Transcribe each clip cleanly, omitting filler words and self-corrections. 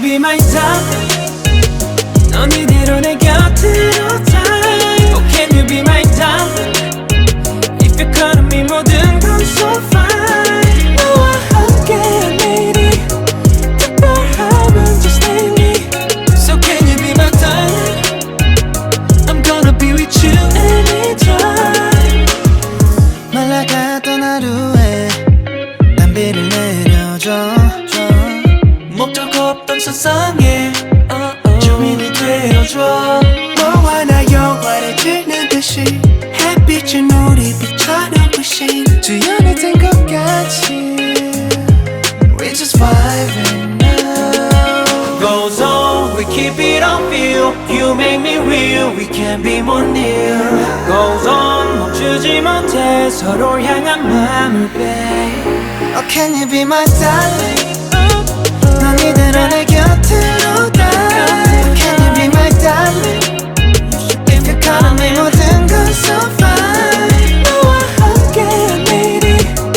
be my darling? 넌 이대로 내 곁으로 die. Oh can you be my darling? If you call me 모든 건 so fine. 너와 함께한 내일이 특별하면 just let me. So can you be my darling? I'm gonna be with you anytime. 말라갔던 하루에 담비를 내려줘. 목적 없던 세상에 주인이 되어줘. 너와 나 영화를 찍는 듯이 햇빛이 우리 빛처럼 부신 주연이 된 것 같이 We're just vibing now. Goes on, we keep it on feel. You make me real, we can't be more near. Goes on, 멈추지 못해 서로 향한 마음을 babe. Oh can you be my darling? 넌 이대로 내 곁으로 die. Oh can you be my darling? If you call me 모든 건 so fine. 너와 함께한 내일이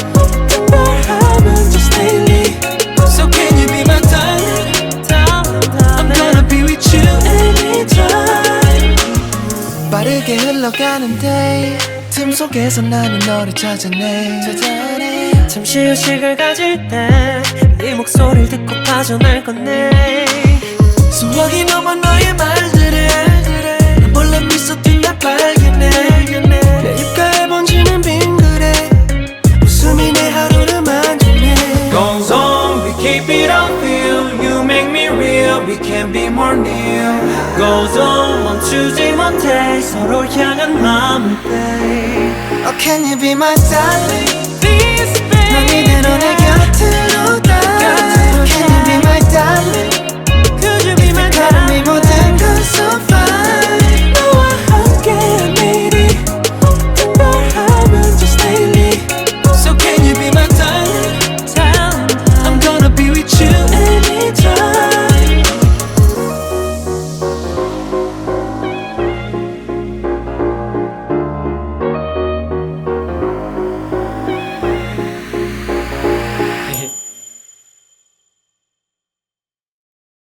특별하면 just lately. So can you be my darling? I'm gonna be with you anytime. 빠르게 흘러가는 day 틈 속에서 나는 너를 찾아내. 잠시 휴식을 가질 때 네 목소리를 듣고 빠져날 건네. 수학이 넘어 너의 말들에 난 몰래 미소 띈날 발견해. 내 입가에 번지는 빙그레 웃음이 내 하루를 만드네. Goes on, we keep it on feel. You make me real, we can't be more near. Goes on, 멈추지 못해 서로 향한 마음을 babe. Oh can you be my darling? Please 넌 이대로 내 곁을